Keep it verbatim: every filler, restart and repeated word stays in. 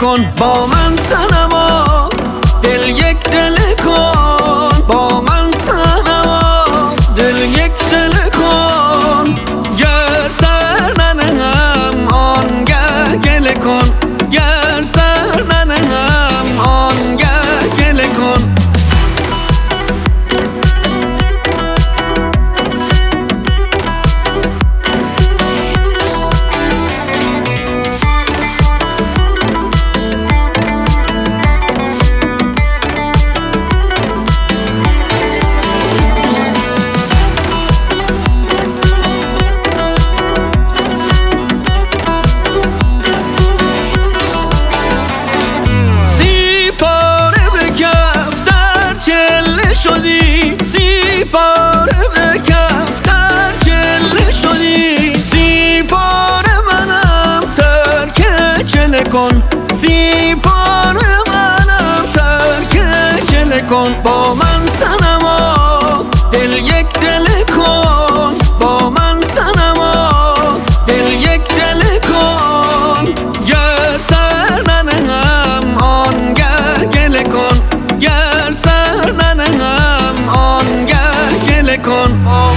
کن با من صنما، دل یک دل کن با من صنما، دل یک دل کن. گر سر ننهم آنگه گله کن، گر سر ننهم آنگه گله کن. شدی سی پاره به کف در چله شدی، سی پاره منم ترک چله کن، سی پاره منم ترک چله کن. با من صنما دل یک دل کن، با من صنما دل یک دل کن. گر سر ننهم آنگه گله کن، گر سر ننهم آنگه گله کن.